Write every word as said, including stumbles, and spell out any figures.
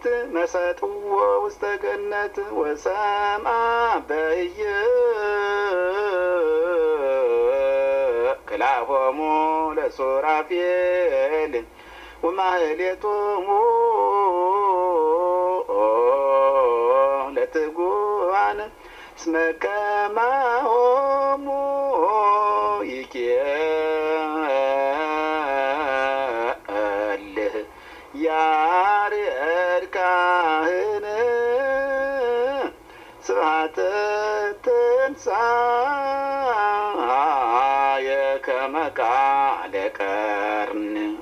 ሌሊት መሰጥዎ ውስተ ገነት ወሰምአ በየ ክላሆሙ ለሱራፌል ወማህሌቶሙ ለትጉሃን እስመ ከማሆሙ ይኬልህ ያርአድ ካህን ስብሐተ ትንሣኤከ መ ቃል